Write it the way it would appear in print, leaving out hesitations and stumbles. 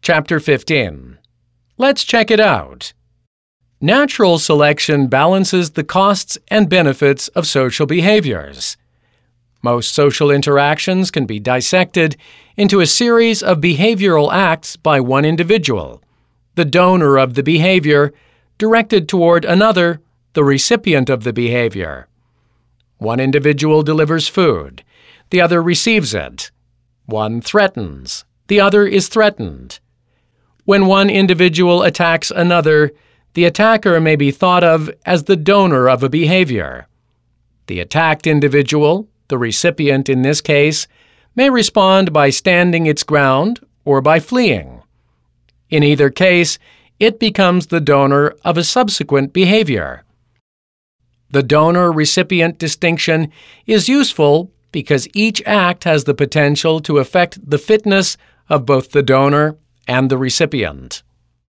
Chapter 15. Let's check it out. Natural selection balances the costs and benefits of social behaviors. Most social interactions can be dissected into a series of behavioral acts by one individual, the donor of the behavior, directed toward another, the recipient of the behavior. One individual delivers food, the other receives it. One threatens, the other is threatened. When one individual attacks another, the attacker may be thought of as the donor of a behavior. The attacked individual, the recipient in this case, may respond by standing its ground or by fleeing. In either case, it becomes the donor of a subsequent behavior. The donor-recipient distinction is useful because each act has the potential to affect the fitness of both the donor and the recipient.